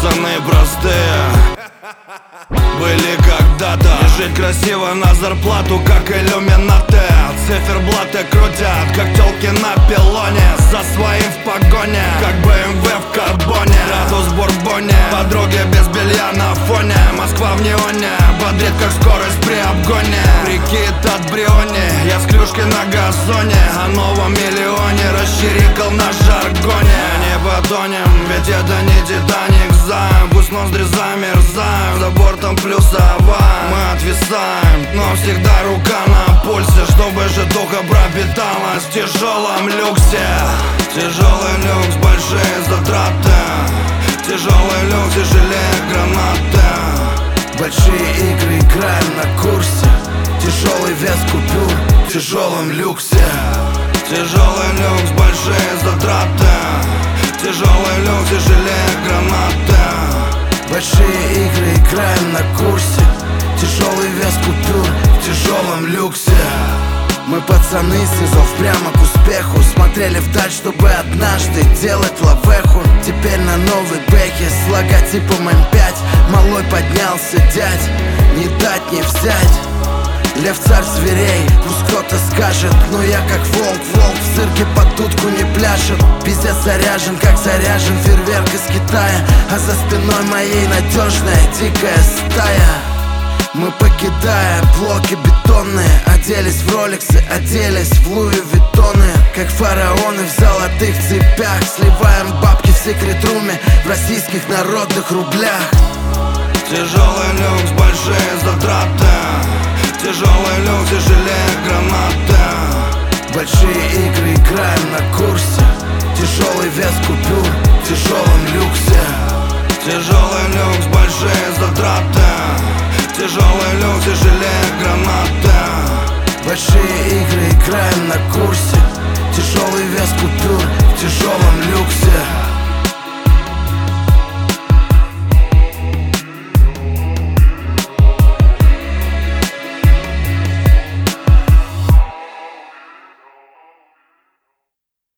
пацаны простые были когда-то. И жить красиво на зарплату, как иллюминаты. Циферблаты крутят, как тёлки на пилоне. За своим в погоне, как БМВ в карбоне. Градус в бурбоне, подруги без белья на фоне. Москва в неоне, бодрит как скорость при обгоне. Прикид от Бриони, я с клюшки на газоне. О новом миллионе расчирикал на жаргоне. Не потонем, ведь это не Титаник, займ. Пусть ноздри замерзаем, за бортом плюсовая. Мы отвисаем, но всегда рука на пульсе, чтобы же духа пропиталась в тяжелом люксе. Тяжелый люкс, большие затраты. Тяжелый люкс, тяжелее гранаты. Большие игры играем на курсе. Тяжелый вес купюр в тяжелом люксе. Тяжелый люкс, большие затраты. Тяжелый люкс, тяжелее гранаты. Большие игры играем на курсе. Тяжелый вес купюр в тяжелом люксе. Мы пацаны с низов прямо к успеху. Смотрели вдаль, чтобы однажды делать лавеху. Теперь на новой бэхе с логотипом М5. Малой поднялся, дядь, не дать не взять. Лев царь зверей, пусть кто-то скажет, но я как волк, волк в цирке под дудку не пляшет. Пиздец заряжен, как заряжен фейерверк из Китая. А за спиной моей надежная дикая стая. Мы, покидая блоки бетонные, оделись в роликсы, оделись в Луи Виттоны. Как фараоны в золотых цепях. Сливаем бабки в секрет-руме в российских народных рублях. Тяжелый люкс, большие затраты. Тяжелый люкс, тяжелее гранаты. Большие игры играем на курсе. Тяжелый вес купюр в тяжелом люксе. Тяжелый люкс, большие затраты. Тяжелый люкс, тяжелее гранаты. Большие игры играем на курсе.